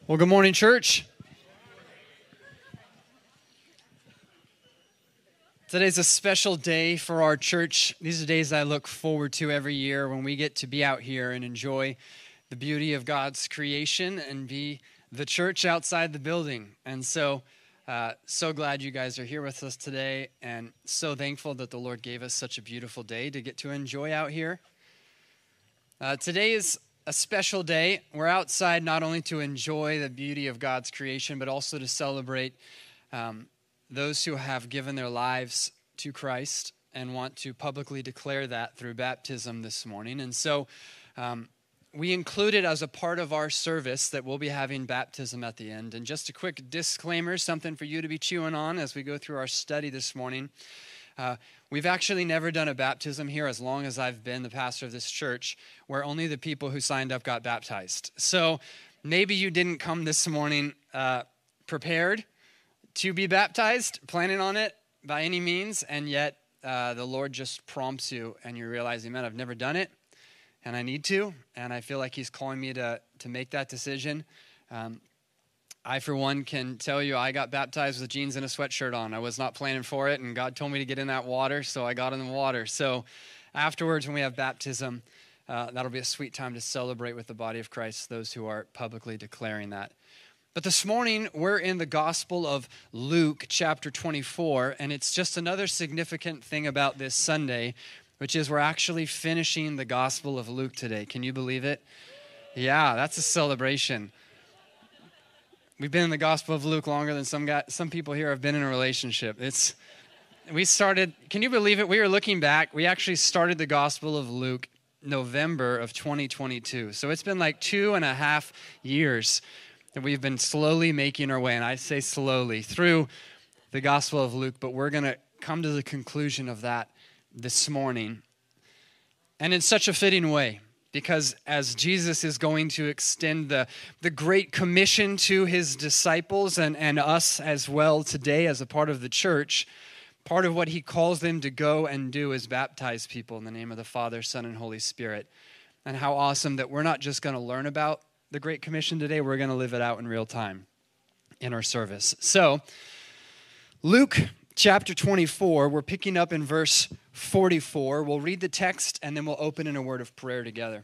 Well, good morning, church. Today's a special day for our church. These are days I look forward to every year when we get to be out here and enjoy the beauty of God's creation and be the church outside the building. And so glad you guys are here with us today, and so thankful that the Lord gave us such a beautiful day to get to enjoy out here. Today is a special day. We're outside not only to enjoy the beauty of God's creation, but also to celebrate those who have given their lives to Christ and want to publicly declare that through baptism this morning. And so we included as a part of our service that we'll be having baptism at the end. And just a quick disclaimer, something for you to be chewing on as we go through our study this morning. We've actually never done a baptism here as long as I've been the pastor of this church, where only the people who signed up got baptized. So maybe you didn't come this morning prepared to be baptized, planning on it by any means, and yet the Lord just prompts you and you're realizing, man, I've never done it, and I need to, and I feel like he's calling me to make that decision. I, for one, can tell you I got baptized with jeans and a sweatshirt on. I was not planning for it, and God told me to get in that water, so I got in the water. So afterwards, when we have baptism, that'll be a sweet time to celebrate with the body of Christ, those who are publicly declaring that. But this morning, we're in the Gospel of Luke, chapter 24, and it's just another significant thing about this Sunday, which is we're actually finishing the Gospel of Luke today. Can you believe it? Yeah, that's a celebration. We've been in the Gospel of Luke longer than some people here have been in a relationship. We started, can you believe it? We were looking back. We actually started the Gospel of Luke November of 2022. So it's been like 2.5 years that we've been slowly making our way, and I say slowly, through the Gospel of Luke, but we're going to come to the conclusion of that this morning. And in such a fitting way, because as Jesus is going to extend the Great Commission to his disciples and us as well today as a part of the church, part of what he calls them to go and do is baptize people in the name of the Father, Son, and Holy Spirit. And how awesome that we're not just going to learn about the Great Commission today, we're going to live it out in real time in our service. So, Luke chapter 24, we're picking up in verse 44. We'll read the text and then we'll open in a word of prayer together.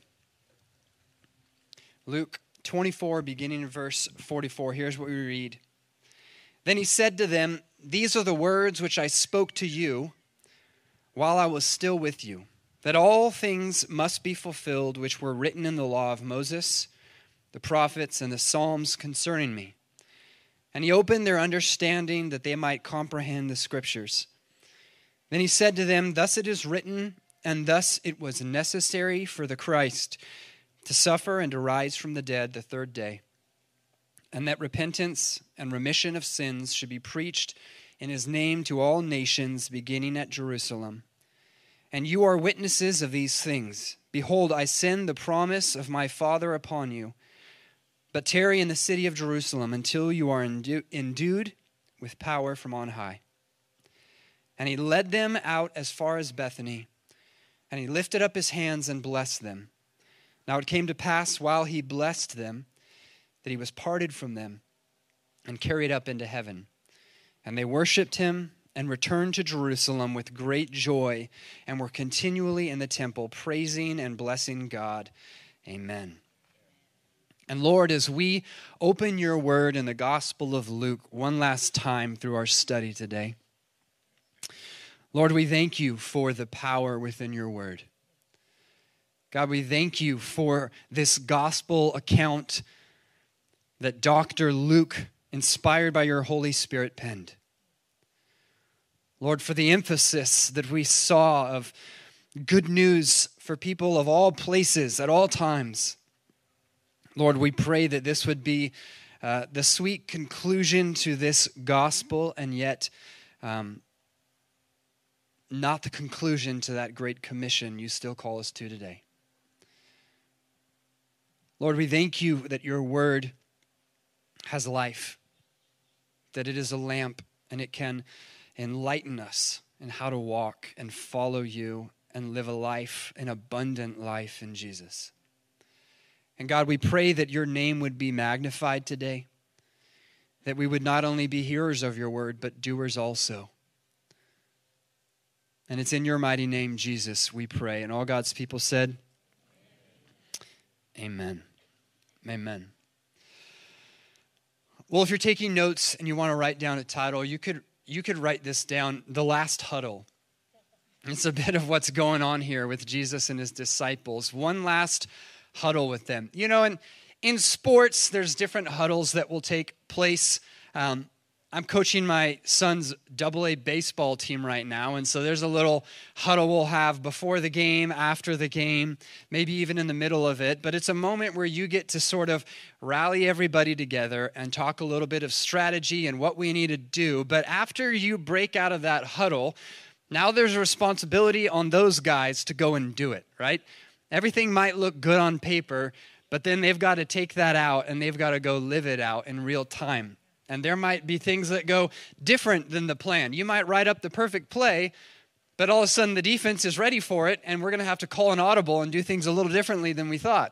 Luke 24, beginning in verse 44. Here's what we read. Then he said to them, "These are the words which I spoke to you while I was still with you, that all things must be fulfilled which were written in the law of Moses, the prophets, and the Psalms concerning me." And he opened their understanding that they might comprehend the scriptures. Then he said to them, "Thus it is written, and thus it was necessary for the Christ to suffer and to rise from the dead the third day, and that repentance and remission of sins should be preached in his name to all nations, beginning at Jerusalem. And you are witnesses of these things. Behold, I send the promise of my Father upon you. But tarry in the city of Jerusalem until you are endued with power from on high." And he led them out as far as Bethany, and he lifted up his hands and blessed them. Now it came to pass while he blessed them that he was parted from them and carried up into heaven. And they worshipped him and returned to Jerusalem with great joy and were continually in the temple praising and blessing God. Amen. And Lord, as we open your word in the Gospel of Luke one last time through our study today, Lord, we thank you for the power within your word. God, we thank you for this gospel account that Dr. Luke, inspired by your Holy Spirit, penned. Lord, for the emphasis that we saw of good news for people of all places at all times. Lord, we pray that this would be the sweet conclusion to this gospel, and yet not the conclusion to that great commission you still call us to today. Lord, we thank you that your word has life, that it is a lamp, and it can enlighten us in how to walk and follow you and live a life, an abundant life in Jesus. And God, we pray that your name would be magnified today, that we would not only be hearers of your word, but doers also. And it's in your mighty name, Jesus, we pray. And all God's people said, amen. Amen. Well, if you're taking notes and you want to write down a title, you could write this down, The Last Huddle. It's a bit of what's going on here with Jesus and his disciples. One last huddle with them. You know, in sports, there's different huddles that will take place. I'm coaching my son's AA baseball team right now, and so there's a little huddle we'll have before the game, after the game, maybe even in the middle of it. But it's a moment where you get to sort of rally everybody together and talk a little bit of strategy and what we need to do. But after you break out of that huddle, now there's a responsibility on those guys to go and do it, right? Everything might look good on paper, but then they've got to take that out and they've got to go live it out in real time. And there might be things that go different than the plan. You might write up the perfect play, but all of a sudden the defense is ready for it, and we're going to have to call an audible and do things a little differently than we thought.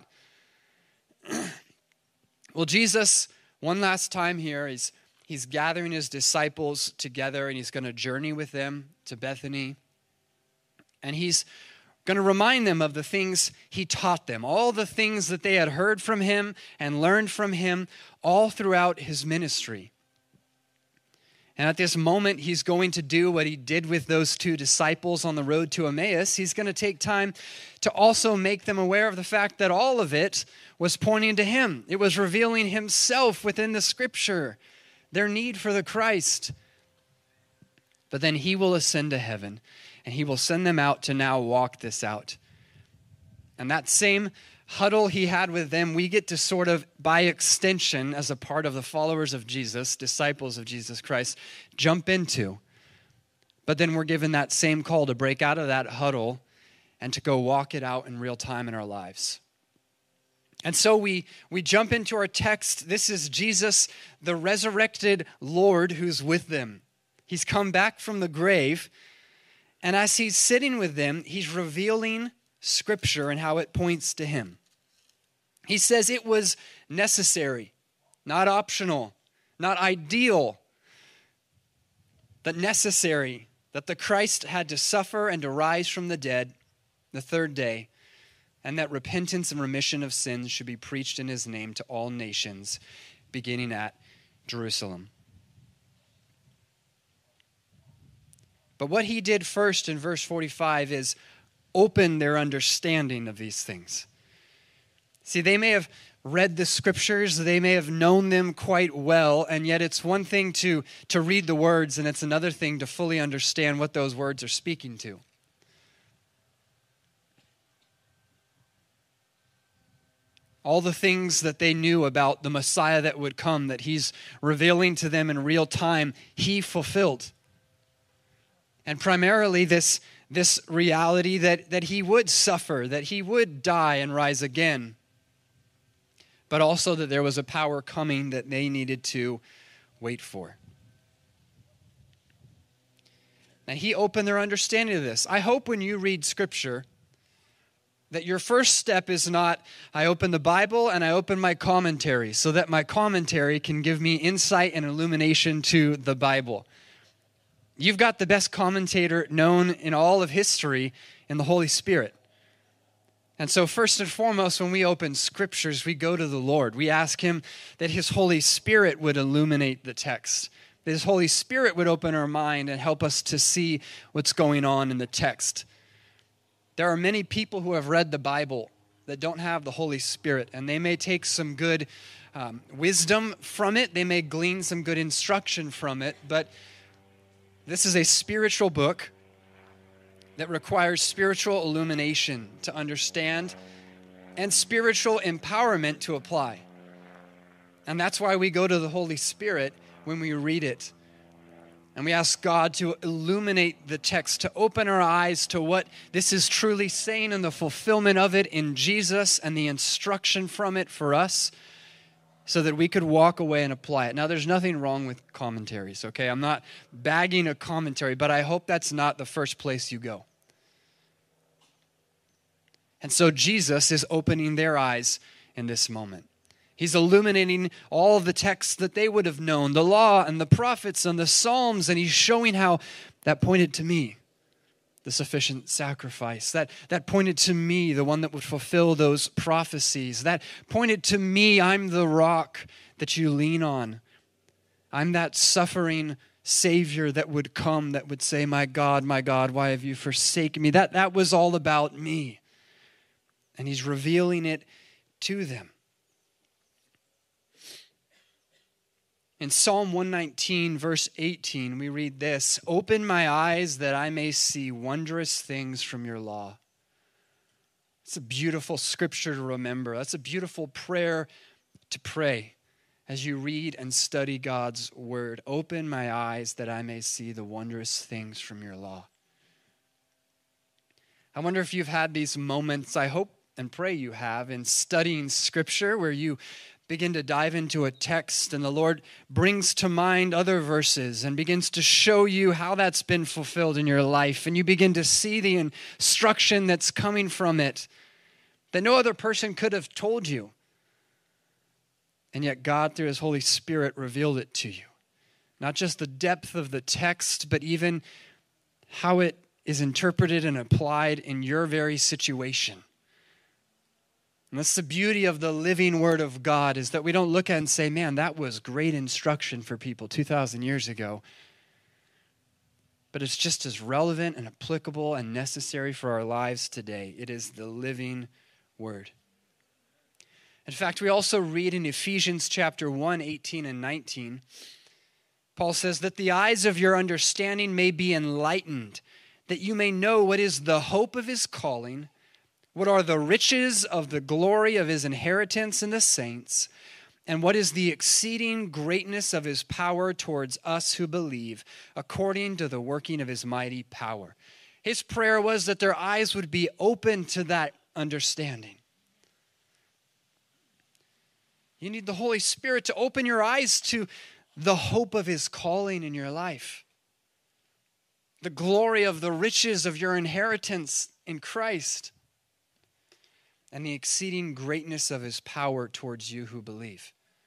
Well, Jesus, one last time here, he's gathering his disciples together, and he's going to journey with them to Bethany. And he's going to remind them of the things he taught them, all the things that they had heard from him and learned from him all throughout his ministry. And at this moment, he's going to do what he did with those two disciples on the road to Emmaus. He's going to take time to also make them aware of the fact that all of it was pointing to him. It was revealing himself within the scripture, their need for the Christ. But then he will ascend to heaven, and he will send them out to now walk this out. And that same huddle he had with them, we get to sort of, by extension, as a part of the followers of Jesus, disciples of Jesus Christ, jump into. But then we're given that same call to break out of that huddle and to go walk it out in real time in our lives. And so we jump into our text. This is Jesus, the resurrected Lord, who's with them. He's come back from the grave, and as he's sitting with them, he's revealing Scripture and how it points to him. He says it was necessary, not optional, not ideal, but necessary, that the Christ had to suffer and to rise from the dead the third day, and that repentance and remission of sins should be preached in his name to all nations, beginning at Jerusalem. But what he did first in verse 45 is open their understanding of these things. See, they may have read the scriptures, they may have known them quite well, and yet it's one thing to read the words, and it's another thing to fully understand what those words are speaking to. All the things that they knew about the Messiah that would come, that he's revealing to them in real time, he fulfilled. And primarily this reality that he would suffer, that he would die and rise again, but also that there was a power coming that they needed to wait for. And he opened their understanding of this. I hope when you read Scripture that your first step is not, I open the Bible and I open my commentary so that my commentary can give me insight and illumination to the Bible. You've got the best commentator known in all of history in the Holy Spirit. And so first and foremost, when we open scriptures, we go to the Lord. We ask him that his Holy Spirit would illuminate the text, that his Holy Spirit would open our mind and help us to see what's going on in the text. There are many people who have read the Bible that don't have the Holy Spirit, and they may take some good wisdom from it. They may glean some good instruction from it, but this is a spiritual book that requires spiritual illumination to understand and spiritual empowerment to apply. And that's why we go to the Holy Spirit when we read it. And we ask God to illuminate the text, to open our eyes to what this is truly saying and the fulfillment of it in Jesus and the instruction from it for us, so that we could walk away and apply it. Now, there's nothing wrong with commentaries, okay? I'm not bagging a commentary, but I hope that's not the first place you go. And so Jesus is opening their eyes in this moment. He's illuminating all of the texts that they would have known, the law and the prophets and the Psalms, and he's showing how that pointed to me, the sufficient sacrifice. That pointed to me, the one that would fulfill those prophecies. That pointed to me, I'm the rock that you lean on. I'm that suffering Savior that would come, that would say, my God, why have you forsaken me? That was all about me. And he's revealing it to them. In Psalm 119, verse 18, we read this, "Open my eyes that I may see wondrous things from your law." It's a beautiful scripture to remember. That's a beautiful prayer to pray as you read and study God's word. Open my eyes that I may see the wondrous things from your law. I wonder if you've had these moments, I hope and pray you have, in studying scripture where you begin to dive into a text and the Lord brings to mind other verses and begins to show you how that's been fulfilled in your life. And you begin to see the instruction that's coming from it that no other person could have told you. And yet God, through his Holy Spirit, revealed it to you. Not just the depth of the text, but even how it is interpreted and applied in your very situation. And that's the beauty of the living Word of God, is that we don't look at it and say, man, that was great instruction for people 2,000 years ago. But it's just as relevant and applicable and necessary for our lives today. It is the living Word. In fact, we also read in Ephesians chapter 1, 18 and 19, Paul says that the eyes of your understanding may be enlightened, that you may know what is the hope of his calling, what are the riches of the glory of his inheritance in the saints, and what is the exceeding greatness of his power towards us who believe, according to the working of his mighty power. His prayer was that their eyes would be open to that understanding. You need the Holy Spirit to open your eyes to the hope of his calling in your life, the glory of the riches of your inheritance in Christ, and the exceeding greatness of his power towards you who believe.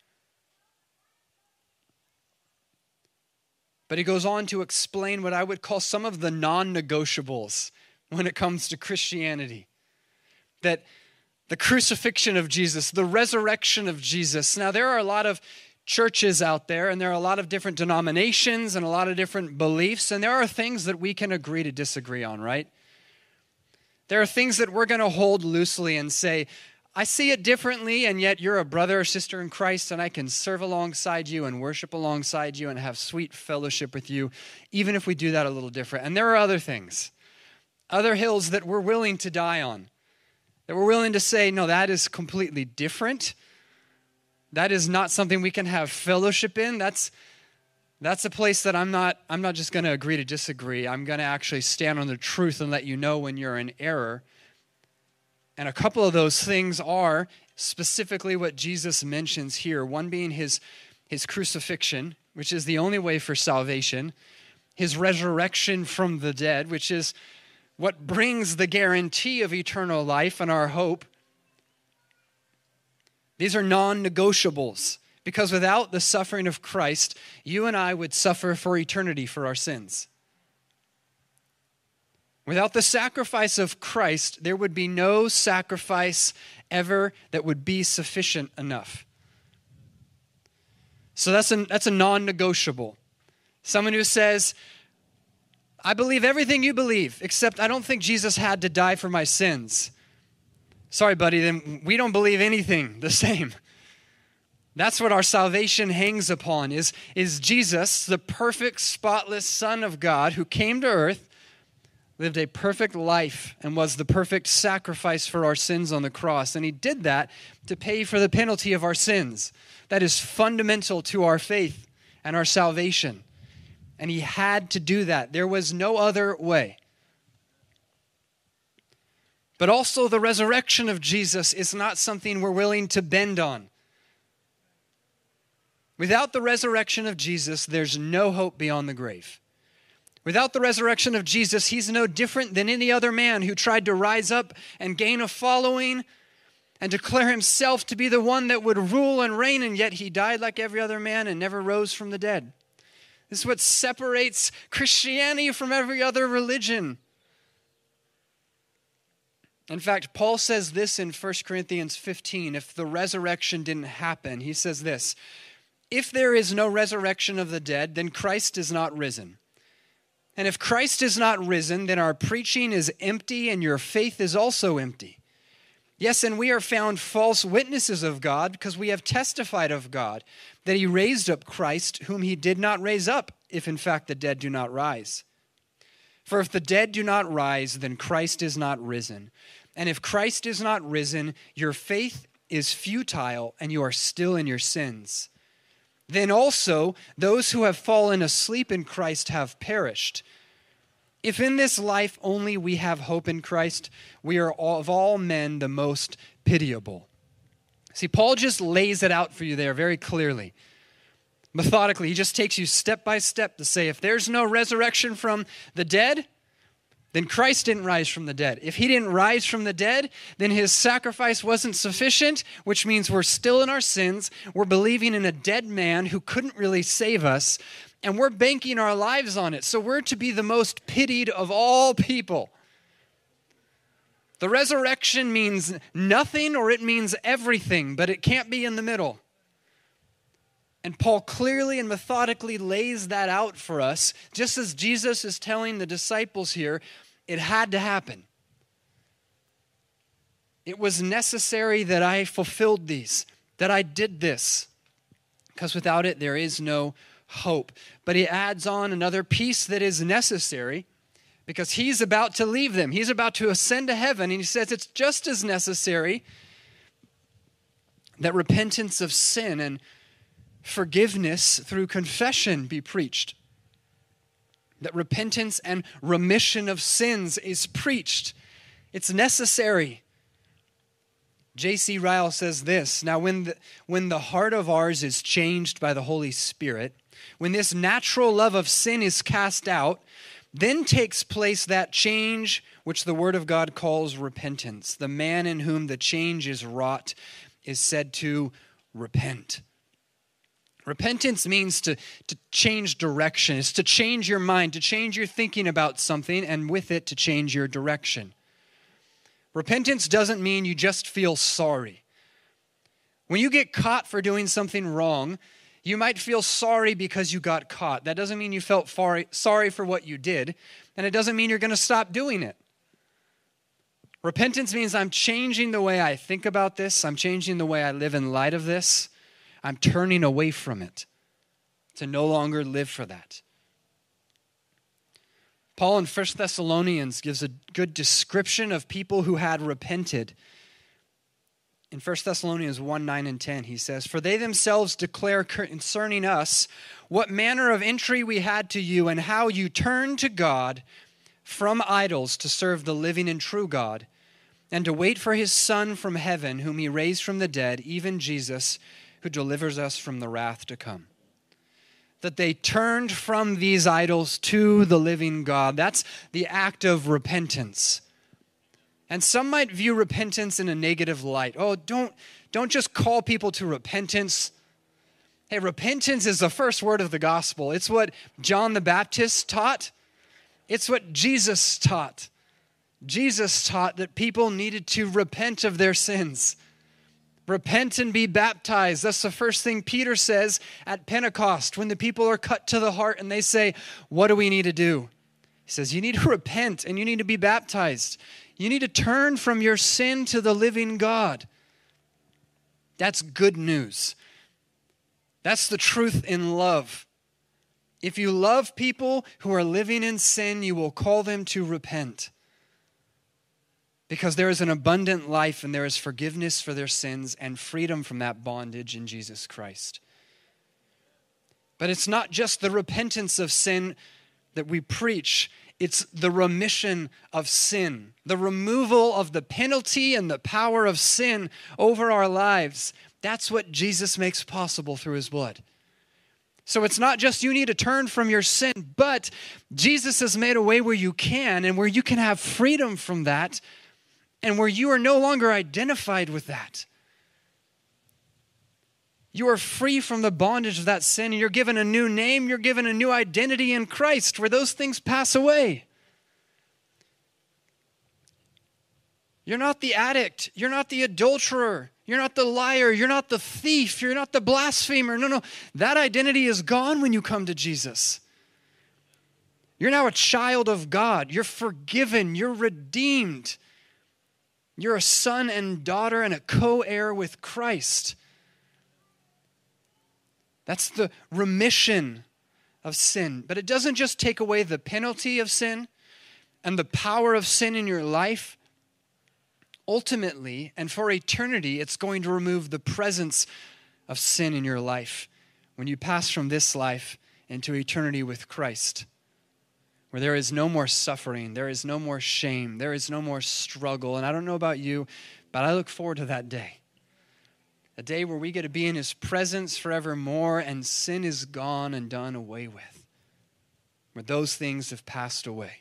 But he goes on to explain what I would call some of the non-negotiables when it comes to Christianity. That the crucifixion of Jesus, the resurrection of Jesus. Now, there are a lot of churches out there, and there are a lot of different denominations and a lot of different beliefs, and there are things that we can agree to disagree on, right? There are things that we're going to hold loosely and say, I see it differently, and yet you're a brother or sister in Christ, and I can serve alongside you and worship alongside you and have sweet fellowship with you, even if we do that a little different. And there are other things, other hills that we're willing to die on, that we're willing to say, no, that is completely different. That is not something we can have fellowship in. That's a place that I'm not just going to agree to disagree. I'm going to actually stand on the truth and let you know when you're in error. And a couple of those things are specifically what Jesus mentions here. One being his crucifixion, which is the only way for salvation. His resurrection from the dead, which is what brings the guarantee of eternal life and our hope. These are non-negotiables. Because without the suffering of Christ, you and I would suffer for eternity for our sins. Without the sacrifice of Christ, there would be no sacrifice ever that would be sufficient enough. So that's a non-negotiable. Someone who says, I believe everything you believe, except I don't think Jesus had to die for my sins. Sorry, buddy, then we don't believe anything the same. That's what our salvation hangs upon, is Jesus, the perfect, spotless Son of God who came to earth, lived a perfect life, and was the perfect sacrifice for our sins on the cross. And he did that to pay for the penalty of our sins. That is fundamental to our faith and our salvation. And he had to do that. There was no other way. But also the resurrection of Jesus is not something we're willing to bend on. Without the resurrection of Jesus, there's no hope beyond the grave. Without the resurrection of Jesus, he's no different than any other man who tried to rise up and gain a following and declare himself to be the one that would rule and reign, and yet he died like every other man and never rose from the dead. This is what separates Christianity from every other religion. In fact, Paul says this in 1 Corinthians 15. If the resurrection didn't happen, he says this: if there is no resurrection of the dead, then Christ is not risen. And if Christ is not risen, then our preaching is empty and your faith is also empty. Yes, and we are found false witnesses of God because we have testified of God that he raised up Christ, whom he did not raise up, if in fact the dead do not rise. For if the dead do not rise, then Christ is not risen. And if Christ is not risen, your faith is futile and you are still in your sins. Then also those who have fallen asleep in Christ have perished. If in this life only we have hope in Christ, we are of all men the most pitiable. See, Paul just lays it out for you there very clearly. Methodically, he just takes you step by step to say, if there's no resurrection from the dead, then Christ didn't rise from the dead. If he didn't rise from the dead, then his sacrifice wasn't sufficient, which means we're still in our sins. We're believing in a dead man who couldn't really save us, and we're banking our lives on it. So we're to be the most pitied of all people. The resurrection means nothing or it means everything, but it can't be in the middle. And Paul clearly and methodically lays that out for us, just as Jesus is telling the disciples here, it had to happen. It was necessary that I fulfilled these, that I did this, because without it there is no hope. But he adds on another piece that is necessary, because he's about to leave them. He's about to ascend to heaven, and he says it's just as necessary that repentance of sin and forgiveness through confession be preached. That repentance and remission of sins is preached. It's necessary. J.C. Ryle says this: now when the heart of ours is changed by the Holy Spirit, when this natural love of sin is cast out, then takes place that change which the Word of God calls repentance. The man in whom the change is wrought is said to repent. Repentance means to change direction. It's to change your mind, to change your thinking about something, and with it to change your direction. Repentance doesn't mean you just feel sorry. When you get caught for doing something wrong, you might feel sorry because you got caught. That doesn't mean you felt sorry for what you did, and it doesn't mean you're going to stop doing it. Repentance means I'm changing the way I think about this. I'm changing the way I live in light of this. I'm turning away from it to no longer live for that. Paul in 1 Thessalonians gives a good description of people who had repented. In 1 Thessalonians 1, 9 and 10, he says, "For they themselves declare concerning us what manner of entry we had to you and how you turned to God from idols to serve the living and true God and to wait for his Son from heaven, whom he raised from the dead, even Jesus, who delivers us from the wrath to come." That they turned from these idols to the living God. That's the act of repentance. And some might view repentance in a negative light. Oh, don't just call people to repentance. Hey, repentance is the first word of the gospel. It's what John the Baptist taught. It's what Jesus taught. Jesus taught that people needed to repent of their sins. Repent and be baptized. That's the first thing Peter says at Pentecost when the people are cut to the heart and they say, what do we need to do? He says, you need to repent and you need to be baptized. You need to turn from your sin to the living God. That's good news. That's the truth in love. If you love people who are living in sin, you will call them to repent. Because there is an abundant life and there is forgiveness for their sins and freedom from that bondage in Jesus Christ. But it's not just the repentance of sin that we preach. It's the remission of sin, the removal of the penalty and the power of sin over our lives. That's what Jesus makes possible through his blood. So it's not just you need to turn from your sin, but Jesus has made a way where you can and where you can have freedom from that and where you are no longer identified with that. You are free from the bondage of that sin, and you're given a new name, you're given a new identity in Christ, where those things pass away. You're not the addict, you're not the adulterer, you're not the liar, you're not the thief, you're not the blasphemer. No. That identity is gone when you come to Jesus. You're now a child of God. You're forgiven, you're redeemed. You're a son and daughter and a co-heir with Christ. That's the remission of sin. But it doesn't just take away the penalty of sin and the power of sin in your life. Ultimately, and for eternity, it's going to remove the presence of sin in your life when you pass from this life into eternity with Christ, where there is no more suffering, there is no more shame, there is no more struggle. And I don't know about you, but I look forward to that day. A day where we get to be in His presence forevermore, and sin is gone and done away with, where those things have passed away.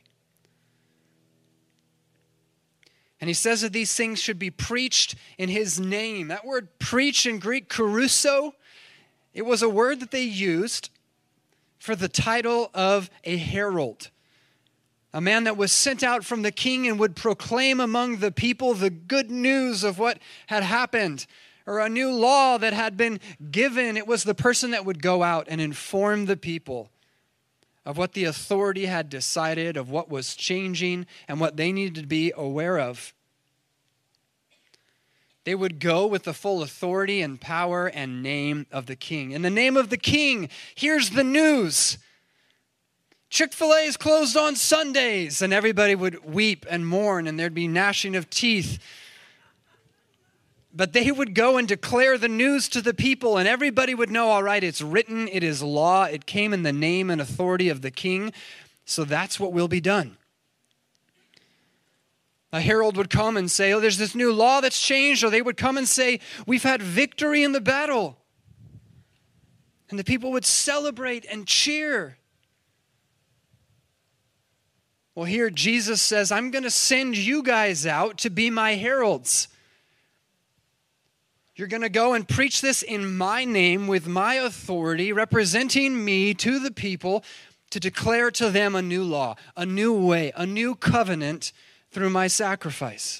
And He says that these things should be preached in His name. That word preach in Greek, kerusso, it was a word that they used for the title of a herald. A man that was sent out from the king and would proclaim among the people the good news of what had happened, or a new law that had been given. It was the person that would go out and inform the people of what the authority had decided, of what was changing, and what they needed to be aware of. They would go with the full authority and power and name of the king. In the name of the king, here's the news. Chick-fil-A is closed on Sundays, and everybody would weep and mourn, and there'd be gnashing of teeth. But they would go and declare the news to the people, and everybody would know, all right, it's written, it is law, it came in the name and authority of the king, so that's what will be done. A herald would come and say, oh, there's this new law that's changed, or they would come and say, we've had victory in the battle. And the people would celebrate and cheer. Well, here Jesus says, I'm going to send you guys out to be my heralds. You're going to go and preach this in my name with my authority, representing me to the people to declare to them a new law, a new way, a new covenant through my sacrifice.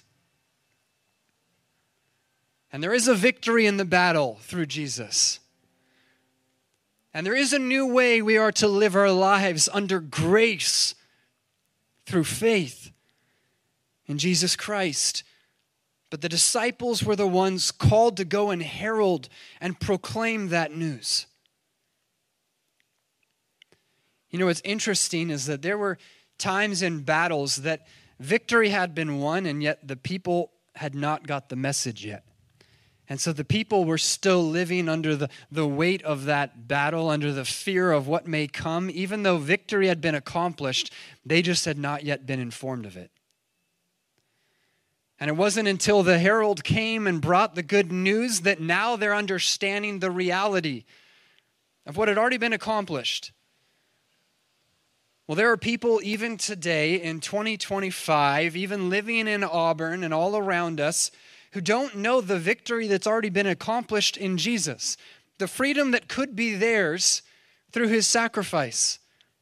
And there is a victory in the battle through Jesus. And there is a new way we are to live our lives under grace through faith in Jesus Christ. But the disciples were the ones called to go and herald and proclaim that news. You know, what's interesting is that there were times in battles that victory had been won, and yet the people had not got the message yet. And so the people were still living under the weight of that battle, under the fear of what may come. Even though victory had been accomplished, they just had not yet been informed of it. And it wasn't until the herald came and brought the good news that now they're understanding the reality of what had already been accomplished. Well, there are people even today in 2025, even living in Auburn and all around us, who don't know the victory that's already been accomplished in Jesus, the freedom that could be theirs through His sacrifice.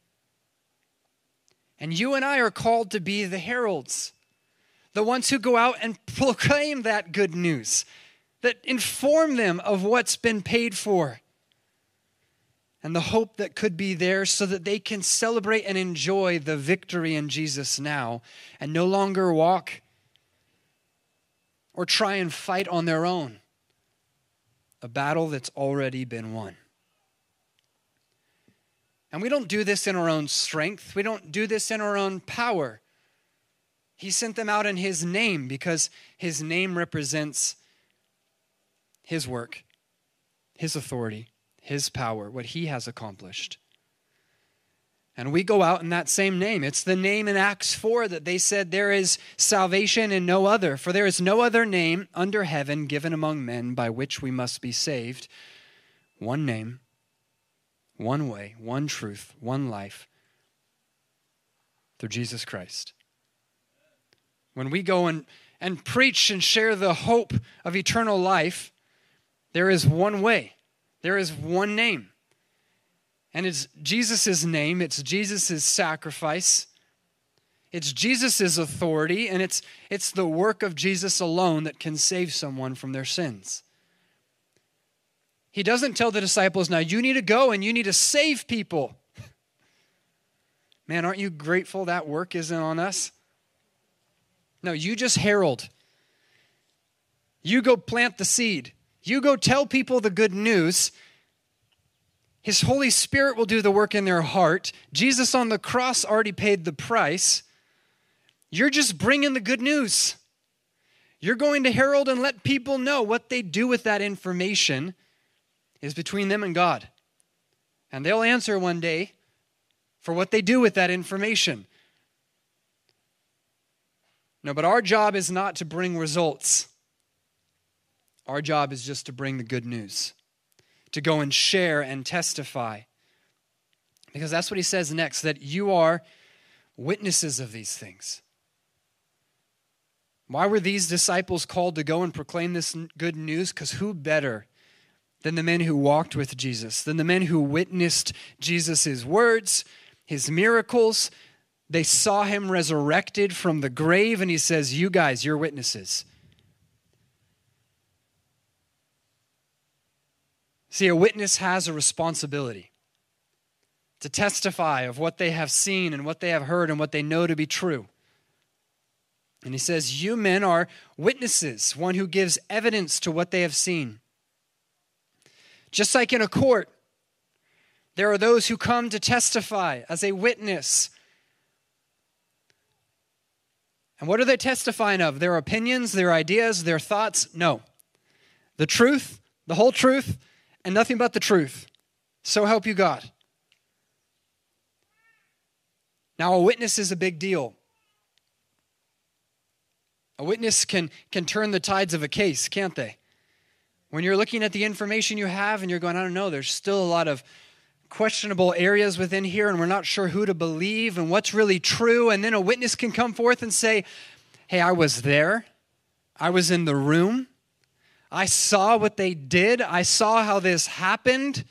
And you and I are called to be the heralds, the ones who go out and proclaim that good news, that inform them of what's been paid for and the hope that could be there, so that they can celebrate and enjoy the victory in Jesus now and no longer walk or try and fight on their own a battle that's already been won. And we don't do this in our own strength. We don't do this in our own power. He sent them out in His name because His name represents His work, His authority, His power, what He has accomplished. And we go out in that same name. It's the name in Acts 4 that they said there is salvation in no other, for there is no other name under heaven given among men by which we must be saved. One name, one way, one truth, one life, through Jesus Christ. When we go and and preach and share the hope of eternal life, there is one way. There is one name. And it's Jesus' name. It's Jesus' sacrifice. It's Jesus' authority. And it's the work of Jesus alone that can save someone from their sins. He doesn't tell the disciples, now you need to go and you need to save people. Man, aren't you grateful that work isn't on us? No, you just herald. You go plant the seed. You go tell people the good news. His Holy Spirit will do the work in their heart. Jesus on the cross already paid the price. You're just bringing the good news. You're going to herald and let people know what they do with that information is between them and God. And they'll answer one day for what they do with that information. No, but our job is not to bring results. Our job is just to bring the good news, to go and share and testify. Because that's what he says next, that you are witnesses of these things. Why were these disciples called to go and proclaim this good news? Because who better than the men who walked with Jesus, than the men who witnessed Jesus' words, his miracles? They saw him resurrected from the grave, and he says, you guys, you're witnesses. See, a witness has a responsibility to testify of what they have seen and what they have heard and what they know to be true. And he says, you men are witnesses, one who gives evidence to what they have seen. Just like in a court, there are those who come to testify as a witness. And what are they testifying of? Their opinions, their ideas, their thoughts? No. The truth, the whole truth, and nothing but the truth. So help you God. Now, a witness is a big deal. A witness can turn the tides of a case, can't they? When you're looking at the information you have and you're going, I don't know, there's still a lot of questionable areas within here and we're not sure who to believe and what's really true. And then a witness can come forth and say, hey, I was there. I was in the room. I saw what they did. I saw how this happened.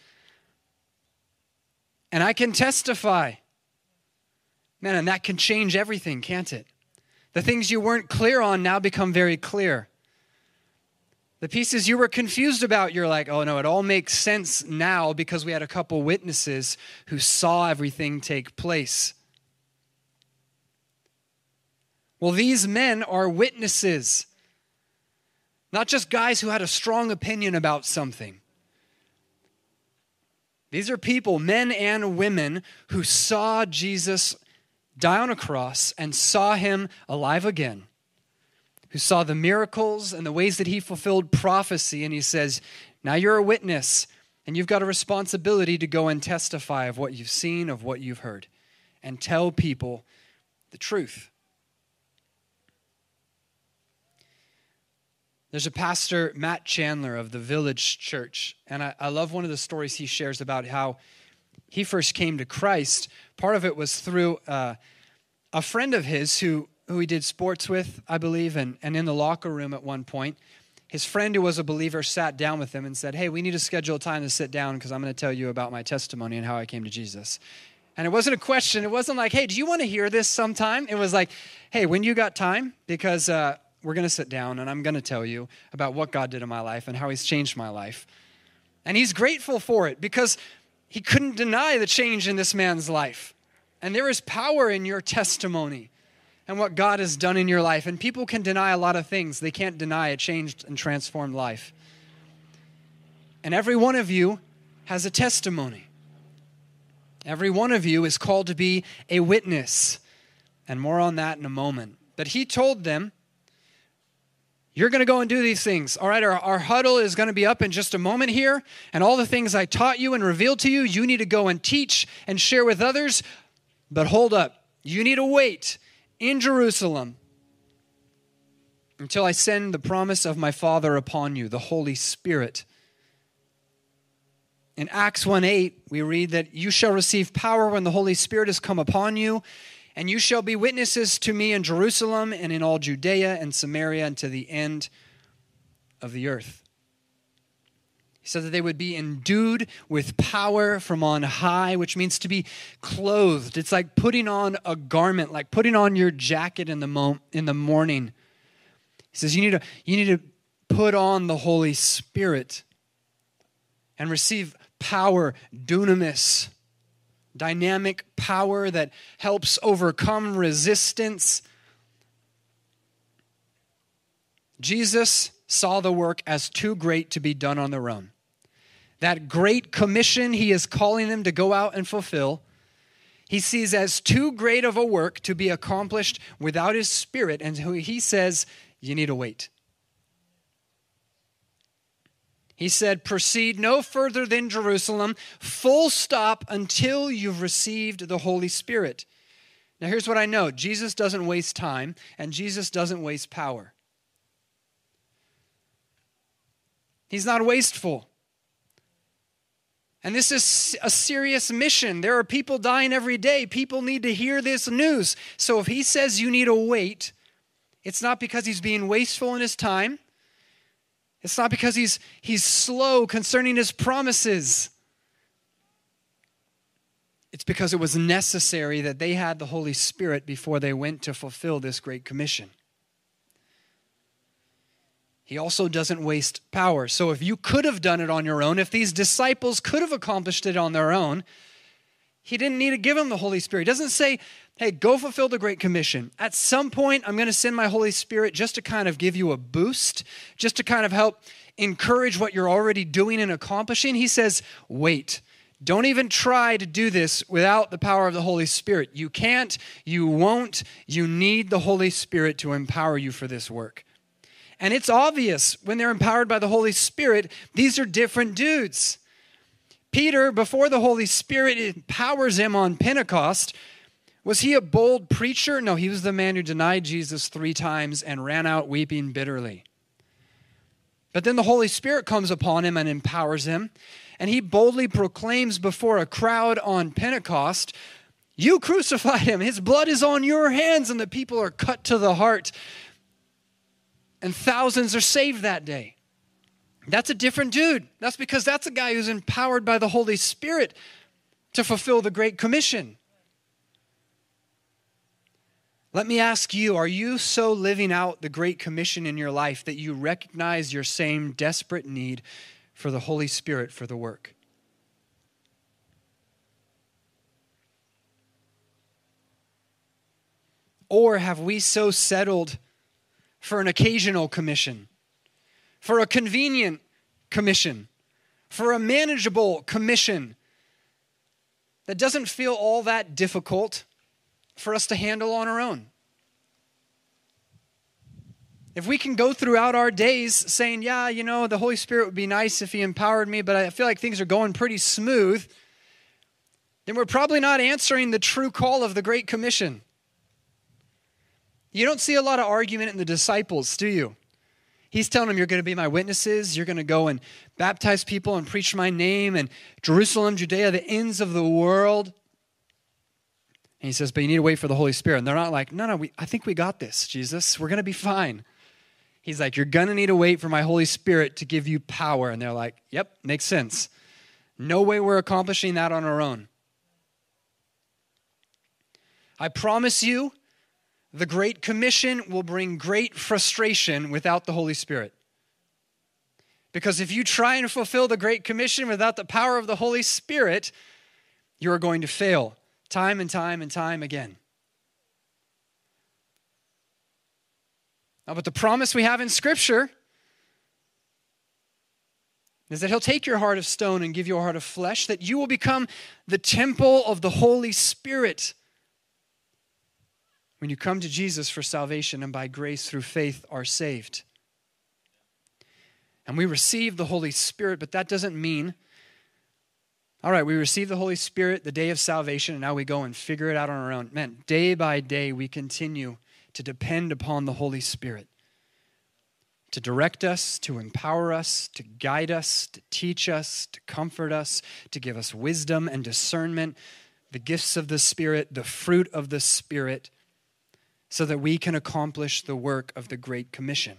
And I can testify. Man, and that can change everything, can't it? The things you weren't clear on now become very clear. The pieces you were confused about, you're like, oh no, it all makes sense now because we had a couple witnesses who saw everything take place. Well, these men are witnesses. Not just guys who had a strong opinion about something. These are people, men and women, who saw Jesus die on a cross and saw him alive again. Who saw the miracles and the ways that he fulfilled prophecy. And he says, now you're a witness and you've got a responsibility to go and testify of what you've seen, of what you've heard, and tell people the truth. There's a pastor, Matt Chandler of the Village Church, and I love one of the stories he shares about how he first came to Christ. Part of it was through a friend of his who he did sports with, I believe, and in the locker room at one point, his friend who was a believer sat down with him and said, hey, we need to schedule a time to sit down because I'm going to tell you about my testimony and how I came to Jesus. And it wasn't a question. It wasn't like, hey, do you want to hear this sometime? It was like, hey, when you got time, because we're going to sit down and I'm going to tell you about what God did in my life and how he's changed my life. And he's grateful for it because he couldn't deny the change in this man's life. And there is power in your testimony and what God has done in your life. And people can deny a lot of things. They can't deny a changed and transformed life. And every one of you has a testimony. Every one of you is called to be a witness. And more on that in a moment. But he told them, you're going to go and do these things. All right, our huddle is going to be up in just a moment here. And all the things I taught you and revealed to you, you need to go and teach and share with others. But hold up. You need to wait in Jerusalem until I send the promise of my Father upon you, the Holy Spirit. In Acts 1:8, we read that you shall receive power when the Holy Spirit has come upon you, And you shall be witnesses to me in Jerusalem and in all Judea and Samaria and to the end of the earth. He said that they would be endued with power from on high, which means to be clothed. It's like putting on a garment, like putting on your jacket in the morning. He says you need to put on the Holy Spirit and receive power, dunamis, dynamic power that helps overcome resistance. Jesus saw the work as too great to be done on their own. That great commission he is calling them to go out and fulfill, he sees as too great of a work to be accomplished without his Spirit. And he says, you need to wait. He said, proceed no further than Jerusalem, full stop, until you've received the Holy Spirit. Now here's what I know. Jesus doesn't waste time, and Jesus doesn't waste power. He's not wasteful. And this is a serious mission. There are people dying every day. People need to hear this news. So if he says you need to wait, it's not because he's being wasteful in his time. It's not because he's slow concerning his promises. It's because it was necessary that they had the Holy Spirit before they went to fulfill this great commission. He also doesn't waste power. So if you could have done it on your own, if these disciples could have accomplished it on their own, he didn't need to give them the Holy Spirit. He doesn't say, hey, go fulfill the Great Commission. At some point, I'm going to send my Holy Spirit just to kind of give you a boost, just to kind of help encourage what you're already doing and accomplishing. He says, wait. Don't even try to do this without the power of the Holy Spirit. You can't, you won't, you need the Holy Spirit to empower you for this work. And it's obvious when they're empowered by the Holy Spirit, these are different dudes. Peter, before the Holy Spirit empowers him on Pentecost, was he a bold preacher? No, he was the man who denied Jesus 3 times and ran out weeping bitterly. But then the Holy Spirit comes upon him and empowers him, and he boldly proclaims before a crowd on Pentecost, you crucified him, his blood is on your hands, and the people are cut to the heart. And thousands are saved that day. That's a different dude. That's because that's a guy who's empowered by the Holy Spirit to fulfill the Great Commission. Let me ask you, are you so living out the Great Commission in your life that you recognize your same desperate need for the Holy Spirit for the work? Or have we so settled for an occasional commission, for a convenient commission, for a manageable commission that doesn't feel all that difficult for us to handle on our own? If we can go throughout our days saying, yeah, you know, the Holy Spirit would be nice if he empowered me, but I feel like things are going pretty smooth, then we're probably not answering the true call of the Great Commission. You don't see a lot of argument in the disciples, do you? He's telling them, you're going to be my witnesses. You're going to go and baptize people and preach my name, and Jerusalem, Judea, the ends of the world. And he says, but you need to wait for the Holy Spirit. And they're not like, no, I think we got this, Jesus. We're going to be fine. He's like, you're going to need to wait for my Holy Spirit to give you power. And they're like, yep, makes sense. No way we're accomplishing that on our own. I promise you, the Great Commission will bring great frustration without the Holy Spirit. Because if you try and fulfill the Great Commission without the power of the Holy Spirit, you are going to fail time and time and time again. Now, but the promise we have in Scripture is that he'll take your heart of stone and give you a heart of flesh, that you will become the temple of the Holy Spirit. When you come to Jesus for salvation and by grace through faith are saved. And we receive the Holy Spirit, but that doesn't mean, all right, we receive the Holy Spirit the day of salvation and now we go and figure it out on our own. Man, day by day we continue to depend upon the Holy Spirit to direct us, to empower us, to guide us, to teach us, to comfort us, to give us wisdom and discernment. the gifts of the Spirit, the fruit of the Spirit, so that we can accomplish the work of the Great Commission.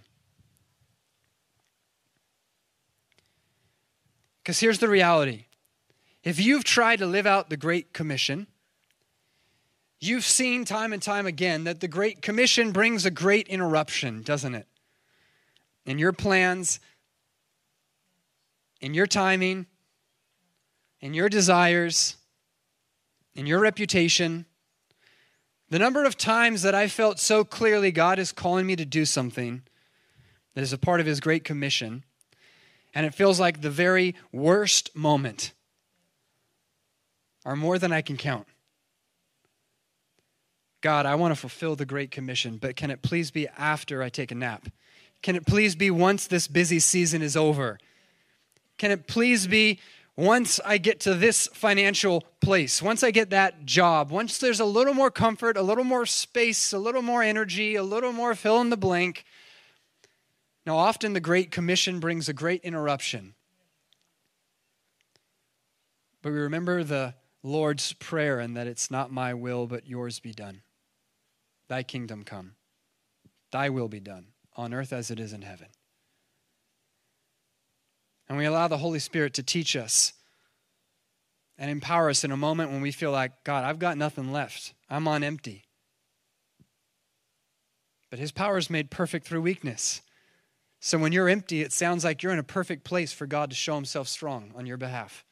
Because here's the reality. If you've tried to live out the Great Commission, you've seen time and time again that the Great Commission brings a great interruption, doesn't it? In your plans, in your timing, in your desires, in your reputation. The number of times that I felt so clearly God is calling me to do something that is a part of His Great Commission, and it feels like the very worst moment are more than I can count. God, I want to fulfill the Great Commission, but can it please be after I take a nap? Can it please be once this busy season is over? Can it please be once I get to this financial place, once I get that job, once there's a little more comfort, a little more space, a little more energy, a little more fill in the blank? Now, often the Great Commission brings a great interruption. But we remember the Lord's Prayer and that it's not my will, but yours be done. Thy kingdom come. Thy will be done on earth as it is in heaven. And we allow the Holy Spirit to teach us and empower us in a moment when we feel like, God, I've got nothing left. I'm on empty. But His power is made perfect through weakness. So when you're empty, it sounds like you're in a perfect place for God to show Himself strong on your behalf.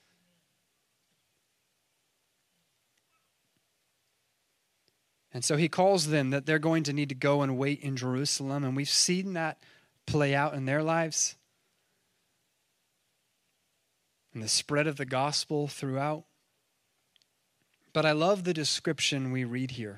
And so He calls them that they're going to need to go and wait in Jerusalem. And we've seen that play out in their lives. And the spread of the gospel throughout. But I love the description we read here.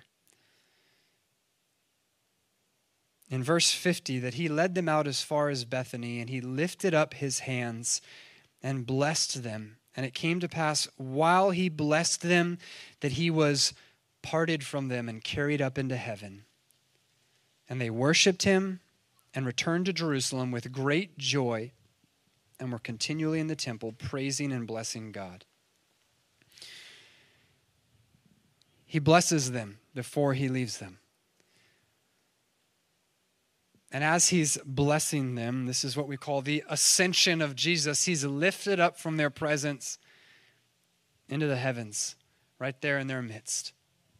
In verse 50, that He led them out as far as Bethany, and He lifted up His hands and blessed them. And it came to pass, while He blessed them, that He was parted from them and carried up into heaven. And they worshiped Him and returned to Jerusalem with great joy, and were continually in the temple, praising and blessing God. He blesses them before He leaves them. And as He's blessing them, this is what we call the ascension of Jesus. He's lifted up from their presence into the heavens, right there in their midst.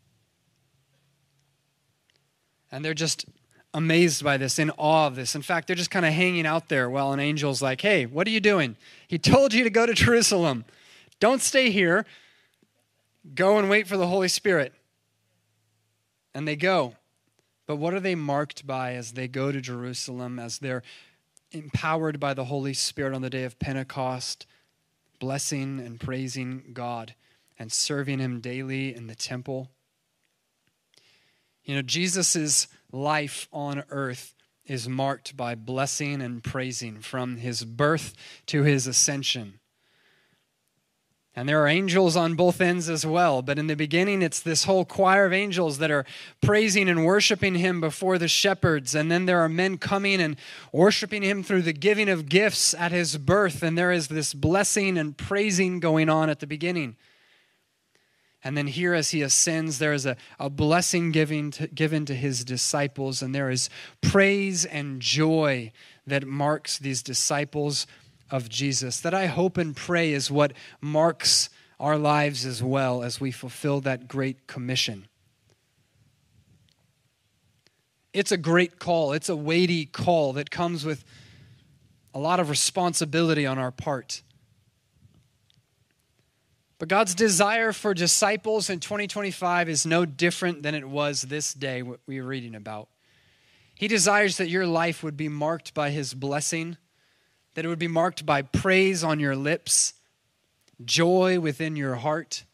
And they're just amazed by this, in awe of this. In fact, they're just kind of hanging out there while an angel's like, hey, what are you doing? He told you to go to Jerusalem. Don't stay here. Go and wait for the Holy Spirit. And they go. But what are they marked by as they go to Jerusalem, as they're empowered by the Holy Spirit on the day of Pentecost, blessing and praising God and serving Him daily in the temple? You know, Jesus' life on earth is marked by blessing and praising from His birth to His ascension. And there are angels on both ends as well. But in the beginning, it's this whole choir of angels that are praising and worshiping Him before the shepherds. And then there are men coming and worshiping Him through the giving of gifts at His birth. And there is this blessing and praising going on at the beginning. And then here as He ascends, there is a blessing given to His disciples. And there is praise and joy that marks these disciples of Jesus. That I hope and pray is what marks our lives as well as we fulfill that great commission. It's a great call. It's a weighty call that comes with a lot of responsibility on our part. But God's desire for disciples in 2025 is no different than it was this day, what we are reading about. He desires that your life would be marked by His blessing, that it would be marked by praise on your lips, joy within your heart,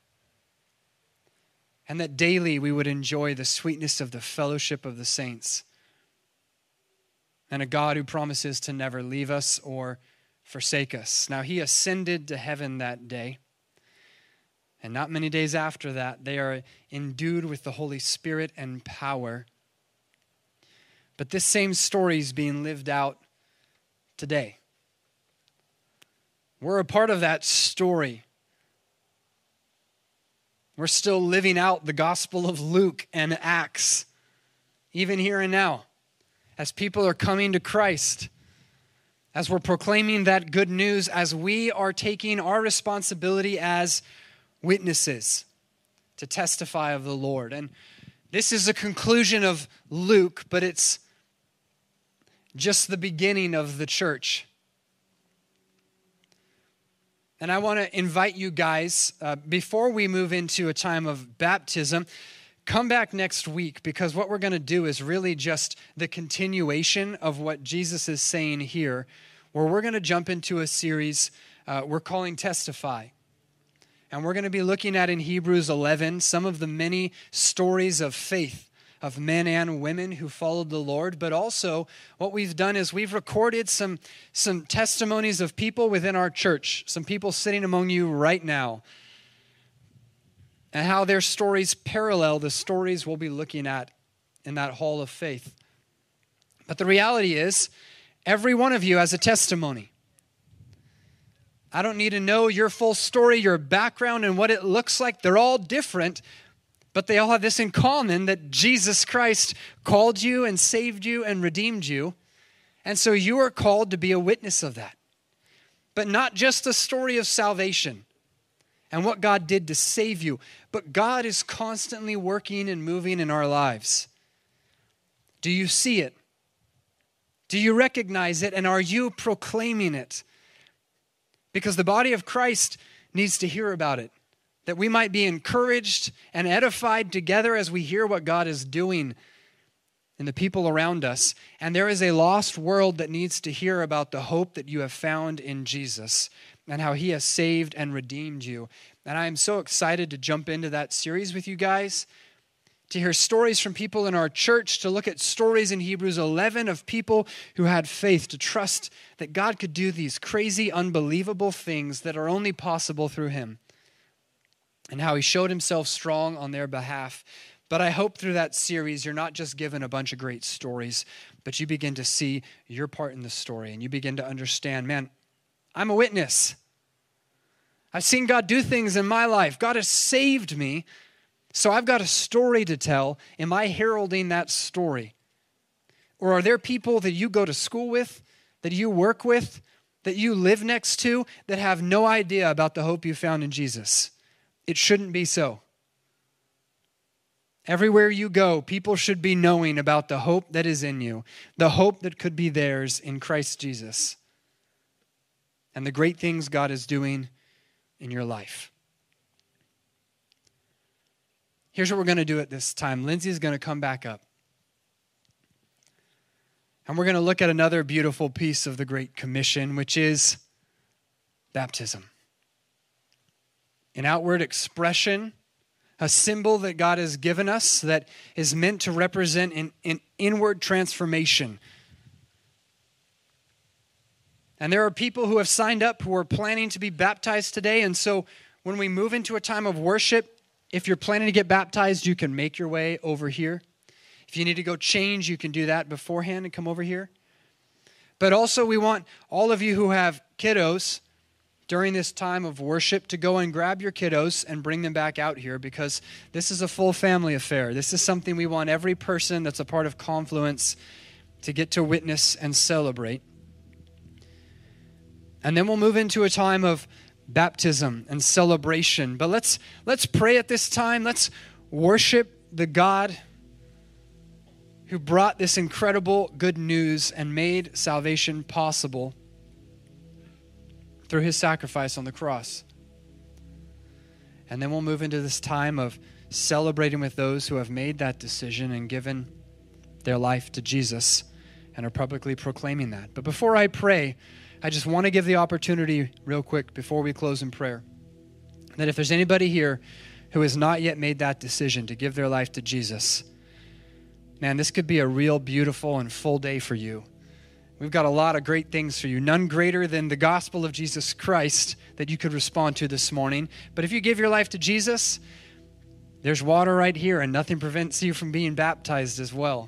and that daily we would enjoy the sweetness of the fellowship of the saints, and a God who promises to never leave us or forsake us. Now, He ascended to heaven that day. And not many days after that, they are endued with the Holy Spirit and power. But this same story is being lived out today. We're a part of that story. We're still living out the gospel of Luke and Acts, even here and now, as people are coming to Christ, as we're proclaiming that good news, as we are taking our responsibility as witnesses to testify of the Lord. And this is a conclusion of Luke, but it's just the beginning of the church. And I want to invite you guys, before we move into a time of baptism, come back next week, because what we're going to do is really just the continuation of what Jesus is saying here, where we're going to jump into a series we're calling Testify. And we're going to be looking at in Hebrews 11 some of the many stories of faith of men and women who followed the Lord. But also what we've done is we've recorded some testimonies of people within our church, some people sitting among you right now, and how their stories parallel the stories we'll be looking at in that hall of faith. But the reality is, every one of you has a testimony. I don't need to know your full story, your background, and what it looks like. They're all different, but they all have this in common, that Jesus Christ called you and saved you and redeemed you. And so you are called to be a witness of that. But not just a story of salvation and what God did to save you, but God is constantly working and moving in our lives. Do you see it? Do you recognize it? And are you proclaiming it? Because the body of Christ needs to hear about it, that we might be encouraged and edified together as we hear what God is doing in the people around us. And there is a lost world that needs to hear about the hope that you have found in Jesus and how he has saved and redeemed you. And I am so excited to jump into that series with you guys, to hear stories from people in our church, to look at stories in Hebrews 11 of people who had faith, to trust that God could do these crazy, unbelievable things that are only possible through him, and how he showed himself strong on their behalf. But I hope through that series, you're not just given a bunch of great stories, but you begin to see your part in the story, and you begin to understand, man, I'm a witness. I've seen God do things in my life. God has saved me. So I've got a story to tell. Am I heralding that story? Or are there people that you go to school with, that you work with, that you live next to, that have no idea about the hope you found in Jesus? It shouldn't be so. Everywhere you go, people should be knowing about the hope that is in you, the hope that could be theirs in Christ Jesus, and the great things God is doing in your life. Here's what we're going to do at this time. Lindsay's going to come back up. And we're going to look at another beautiful piece of the Great Commission, which is baptism. An outward expression, a symbol that God has given us that is meant to represent an inward transformation. And there are people who have signed up who are planning to be baptized today. And so when we move into a time of worship, if you're planning to get baptized, you can make your way over here. If you need to go change, you can do that beforehand and come over here. But also we want all of you who have kiddos during this time of worship to go and grab your kiddos and bring them back out here, because this is a full family affair. This is something we want every person that's a part of Confluence to get to witness and celebrate. And then we'll move into a time of baptism and celebration. But let's pray at this time. Let's worship the God who brought this incredible good news and made salvation possible through his sacrifice on the cross. And then we'll move into this time of celebrating with those who have made that decision and given their life to Jesus and are publicly proclaiming that. But before I pray, I just want to give the opportunity real quick before we close in prayer, that if there's anybody here who has not yet made that decision to give their life to Jesus, man, this could be a real beautiful and full day for you. We've got a lot of great things for you, none greater than the gospel of Jesus Christ that you could respond to this morning. But if you give your life to Jesus, there's water right here, and nothing prevents you from being baptized as well.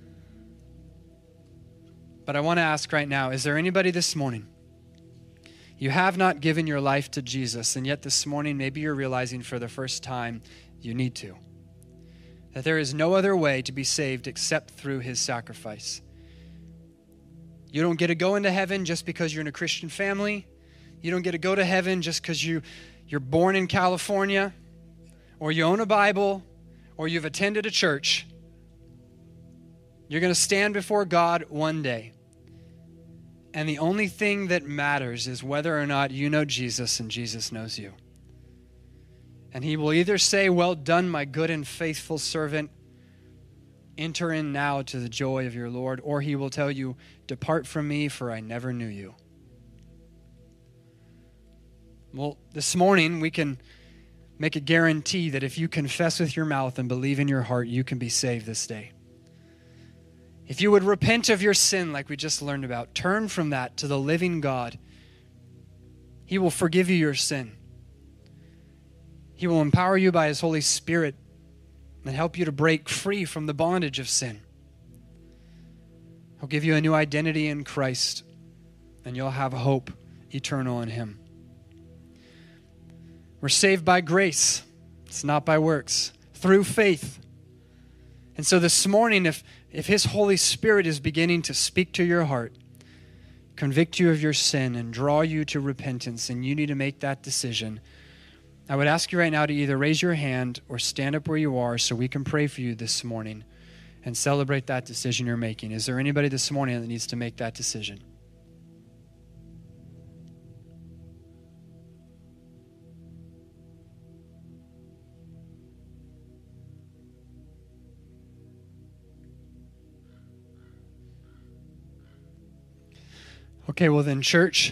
But I want to ask right now, is there anybody this morning? You have not given your life to Jesus, and yet this morning maybe you're realizing for the first time you need to. That there is no other way to be saved except through his sacrifice. You don't get to go into heaven just because you're in a Christian family. You don't get to go to heaven just because you're born in California, or you own a Bible, or you've attended a church. You're going to stand before God one day. And the only thing that matters is whether or not you know Jesus and Jesus knows you. And he will either say, "Well done, my good and faithful servant. Enter in now to the joy of your Lord," or he will tell you, "Depart from me, for I never knew you." Well, this morning we can make a guarantee that if you confess with your mouth and believe in your heart, you can be saved this day. If you would repent of your sin like we just learned about, turn from that to the living God, he will forgive you your sin. He will empower you by his Holy Spirit and help you to break free from the bondage of sin. He'll give you a new identity in Christ, and you'll have hope eternal in him. We're saved by grace. It's not by works. Through faith. And so this morning, if his Holy Spirit is beginning to speak to your heart, convict you of your sin, and draw you to repentance, and you need to make that decision, I would ask you right now to either raise your hand or stand up where you are so we can pray for you this morning and celebrate that decision you're making. Is there anybody this morning that needs to make that decision? Okay, well then, church,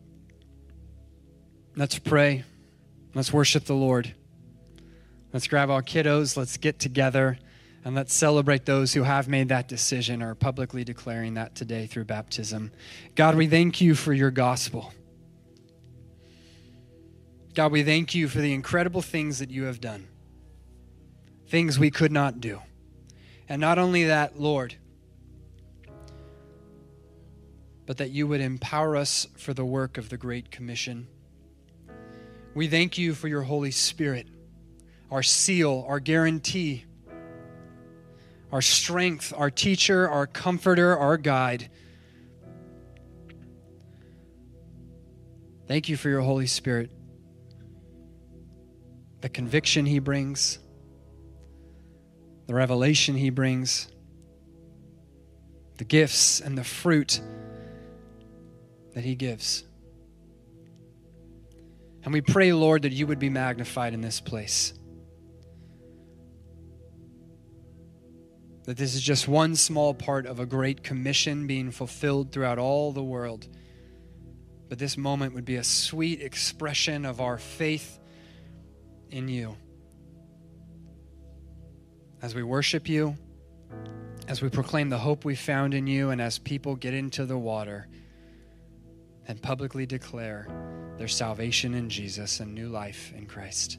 let's pray. Let's worship the Lord. Let's grab our kiddos, let's get together, and let's celebrate those who have made that decision or are publicly declaring that today through baptism. God, we thank you for your gospel. God, we thank you for the incredible things that you have done, things we could not do. And not only that, Lord, but that you would empower us for the work of the Great Commission. We thank you for your Holy Spirit, our seal, our guarantee, our strength, our teacher, our comforter, our guide. Thank you for your Holy Spirit, the conviction he brings, the revelation he brings, the gifts and the fruit that he gives. And we pray, Lord, that you would be magnified in this place. That this is just one small part of a great commission being fulfilled throughout all the world. But this moment would be a sweet expression of our faith in you. As we worship you, as we proclaim the hope we found in you, and as people get into the water and publicly declare their salvation in Jesus and new life in Christ.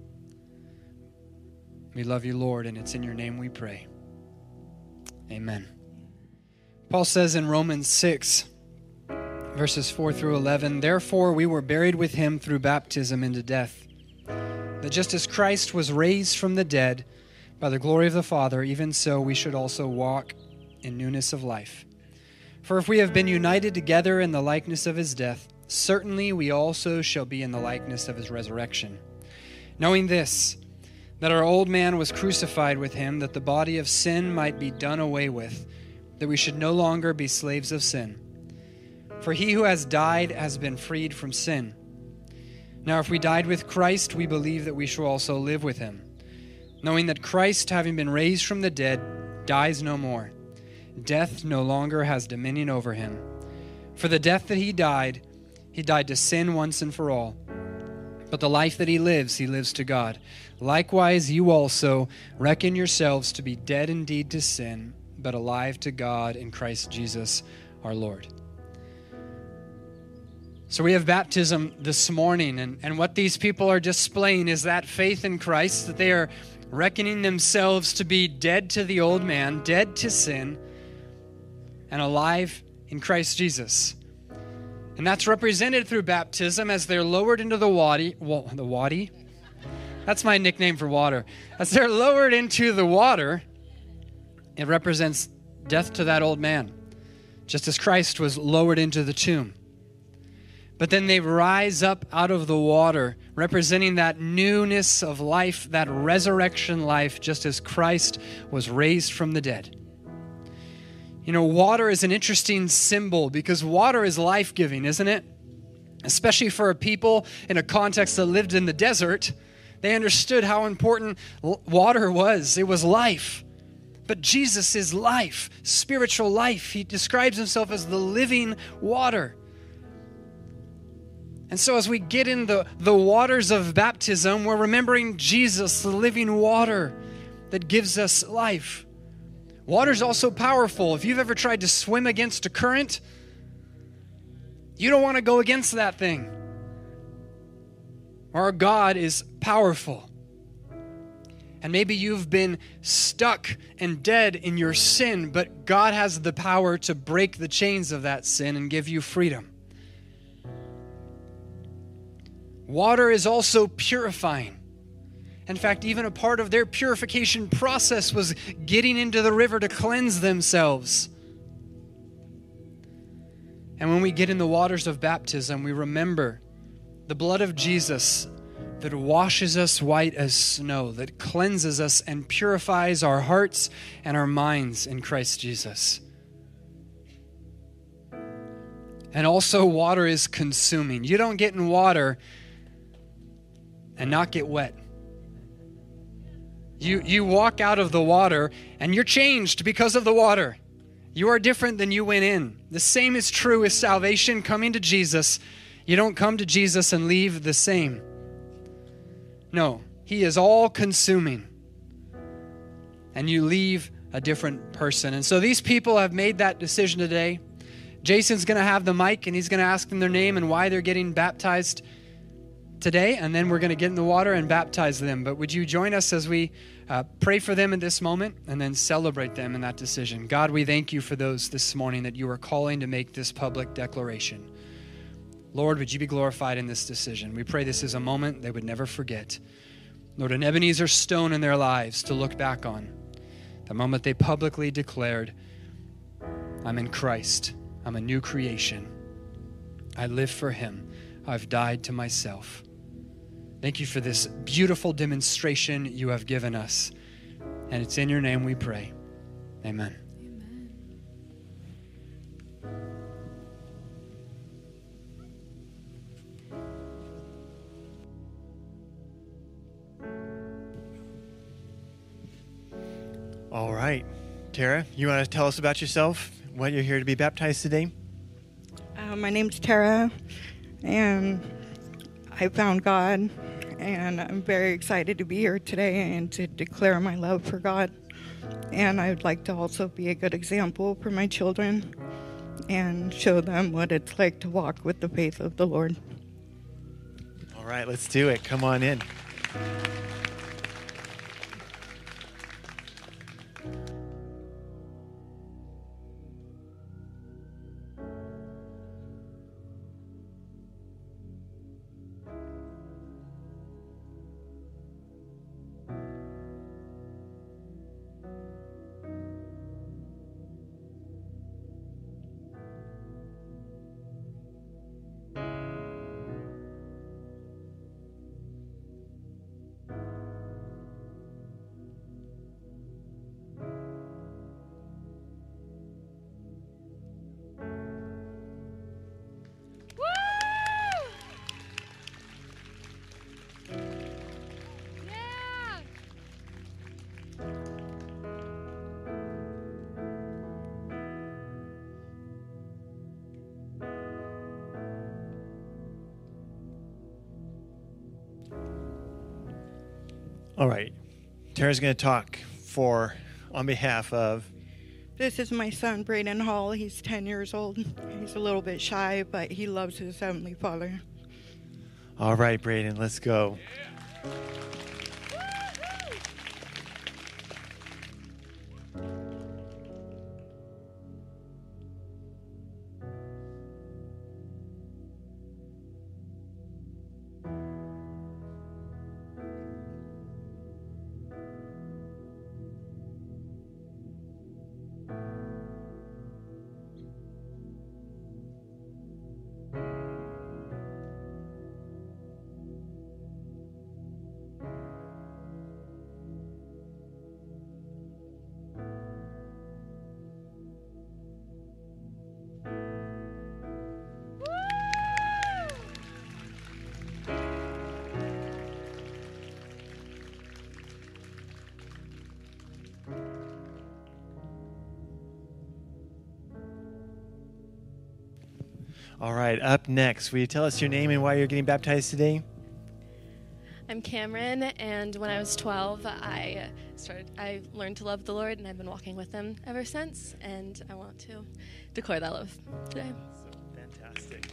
We love you, Lord, and it's in your name we pray. Amen. Paul says in Romans 6, verses 4 through 11, "Therefore we were buried with him through baptism into death, that just as Christ was raised from the dead by the glory of the Father, even so we should also walk in newness of life. For if we have been united together in the likeness of his death, certainly we also shall be in the likeness of his resurrection. Knowing this, that our old man was crucified with him, that the body of sin might be done away with, that we should no longer be slaves of sin. For he who has died has been freed from sin. Now if we died with Christ, we believe that we shall also live with him, knowing that Christ, having been raised from the dead, dies no more. Death no longer has dominion over him. For the death that he died to sin once and for all. But the life that he lives to God. Likewise, you also reckon yourselves to be dead indeed to sin, but alive to God in Christ Jesus our Lord." So we have baptism this morning, and what these people are displaying is that faith in Christ, that they are reckoning themselves to be dead to the old man, dead to sin, and alive in Christ Jesus. And that's represented through baptism as they're lowered into the wadi. Well, the wadi? That's my nickname for water. As they're lowered into the water, it represents death to that old man, just as Christ was lowered into the tomb. But then they rise up out of the water, representing that newness of life, that resurrection life, just as Christ was raised from the dead. You know, water is an interesting symbol because water is life-giving, isn't it? Especially for a people in a context that lived in the desert. They understood how important water was. It was life. But Jesus is life, spiritual life. He describes himself as the living water. And so as we get in the waters of baptism, we're remembering Jesus, the living water that gives us life. Water is also powerful. If you've ever tried to swim against a current, you don't want to go against that thing. Our God is powerful. And maybe you've been stuck and dead in your sin, but God has the power to break the chains of that sin and give you freedom. Water is also purifying. In fact, even a part of their purification process was getting into the river to cleanse themselves. And when we get in the waters of baptism, we remember the blood of Jesus that washes us white as snow, that cleanses us and purifies our hearts and our minds in Christ Jesus. And also, water is consuming. You don't get in water and not get wet. You walk out of the water and you're changed because of the water. You are different than you went in. The same is true with salvation, coming to Jesus. You don't come to Jesus and leave the same. No, he is all consuming. And you leave a different person. And so these people have made that decision today. Jason's going to have the mic and he's going to ask them their name and why they're getting baptized today, and then we're going to get in the water and baptize them. But would you join us as we pray for them in this moment and then celebrate them in that decision? God, we thank you for those this morning that you are calling to make this public declaration. Lord, would you be glorified in this decision? We pray this is a moment they would never forget. Lord, an Ebenezer stone in their lives to look back on. The moment they publicly declared, I'm in Christ. I'm a new creation. I live for him. I've died to myself. Thank you for this beautiful demonstration you have given us. And it's in your name we pray. Amen. All right. Tara, you want to tell us about yourself, why you're here to be baptized today? My name's Tara, and I found God, and I'm very excited to be here today and to declare my love for God. And I would like to also be a good example for my children and show them what it's like to walk with the faith of the Lord. All right, let's do it. Come on in. All right. Tara's going to talk on behalf of... This is my son, Braden Hall. He's 10 years old. He's a little bit shy, but he loves his Heavenly Father. All right, Braden, let's go. Yeah. All right, up next, will you tell us your name and why you're getting baptized today? I'm Cameron, and when I was 12, I learned to love the Lord, and I've been walking with Him ever since, and I want to declare that love today. Fantastic.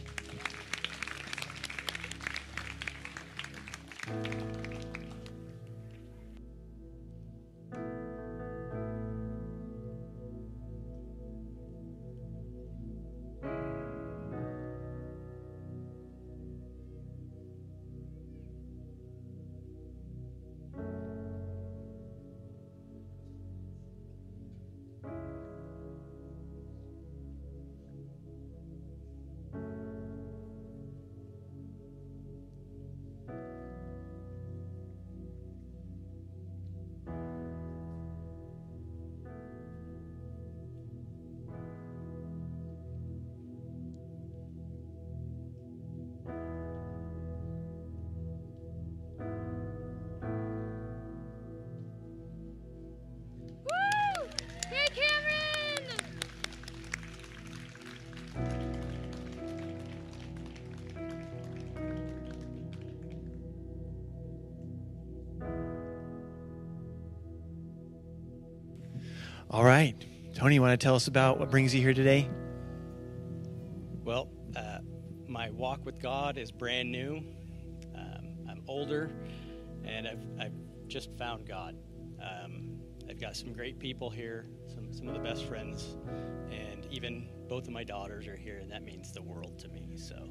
All right. Tony, you want to tell us about what brings you here today? Well, my walk with God is brand new. I'm older, and I've just found God. I've got some great people here, some of the best friends, and even both of my daughters are here, and that means the world to me. So,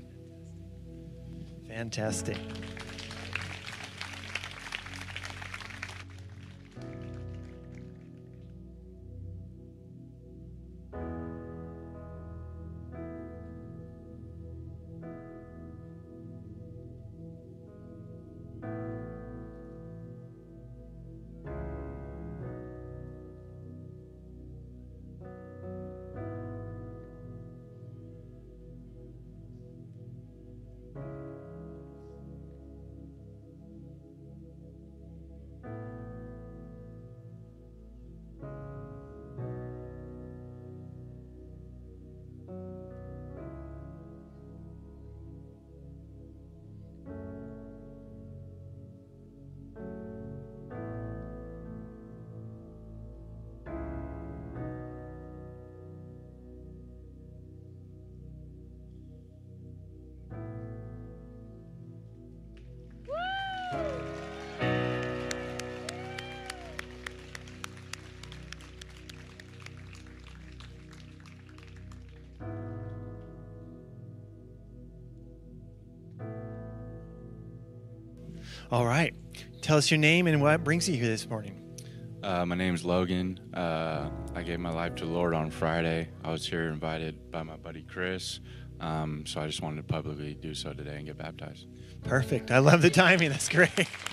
Fantastic. All right. Tell us your name and what brings you here this morning. My name's Logan. I gave my life to the Lord on Friday. I was here invited by my buddy Chris, so I just wanted to publicly do so today and get baptized. Perfect. I love the timing. That's great.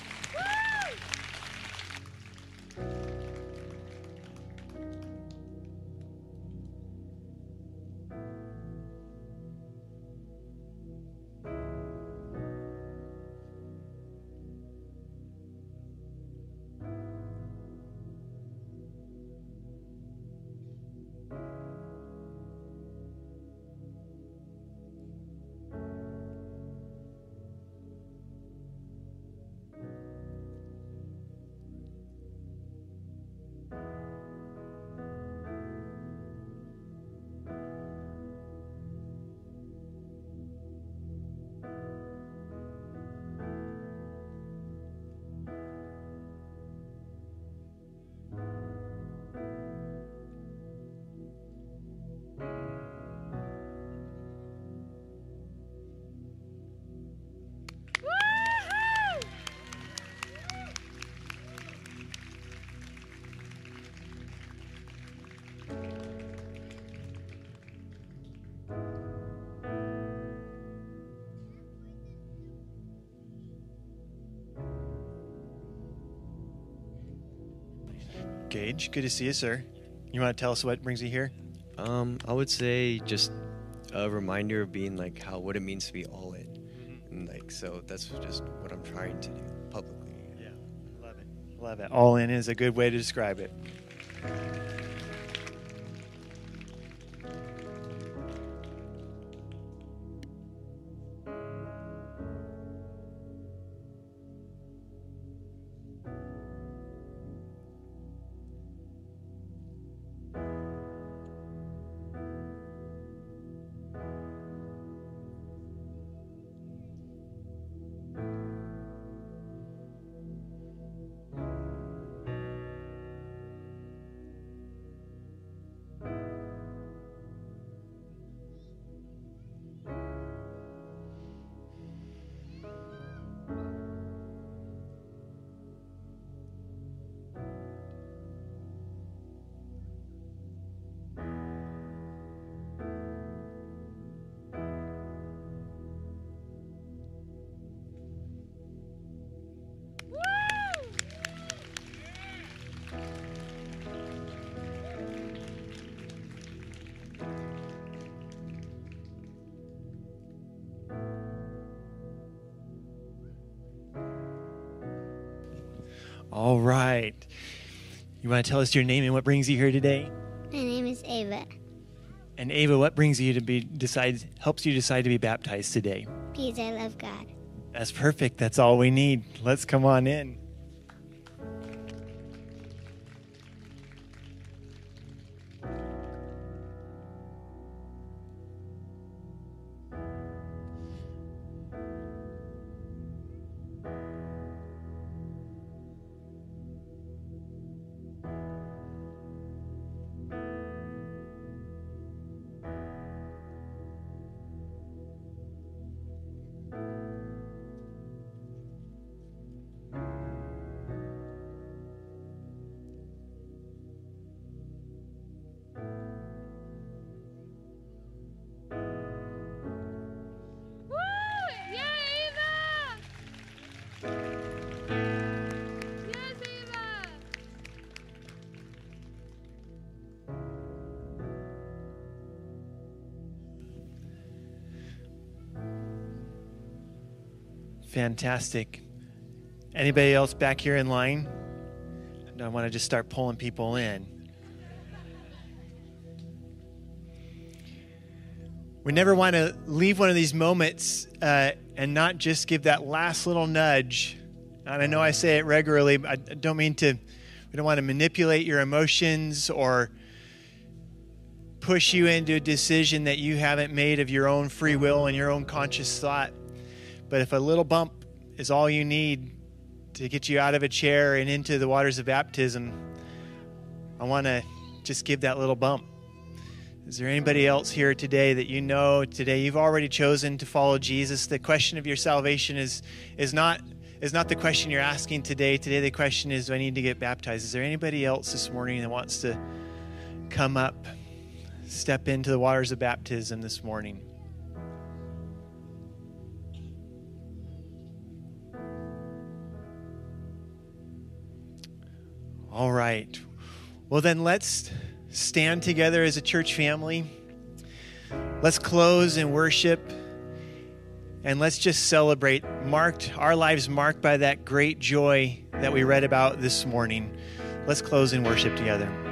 Gage, good to see you, sir. You want to tell us what brings you here? I would say just a reminder of being like what it means to be all in, and so that's just what I'm trying to do publicly. Yeah, love it. Love it. All in is a good way to describe it. All right. You want to tell us your name and what brings you here today? My name is Ava. And Ava, what brings you to helps you decide to be baptized today? Because I love God. That's perfect. That's all we need. Let's come on in. Fantastic. Anybody else back here in line? I want to just start pulling people in. We never want to leave one of these moments and not just give that last little nudge. And I know I say it regularly, but I don't mean to, we don't want to manipulate your emotions or push you into a decision that you haven't made of your own free will and your own conscious thought. But if a little bump is all you need to get you out of a chair and into the waters of baptism, I want to just give that little bump. Is there anybody else here today that you know today you've already chosen to follow Jesus? The question of your salvation is not the question you're asking today. Today the question is, do I need to get baptized? Is there anybody else this morning that wants to come up, step into the waters of baptism this morning? All right. Well, then let's stand together as a church family. Let's close in worship. And let's just celebrate our lives marked by that great joy that we read about this morning. Let's close in worship together.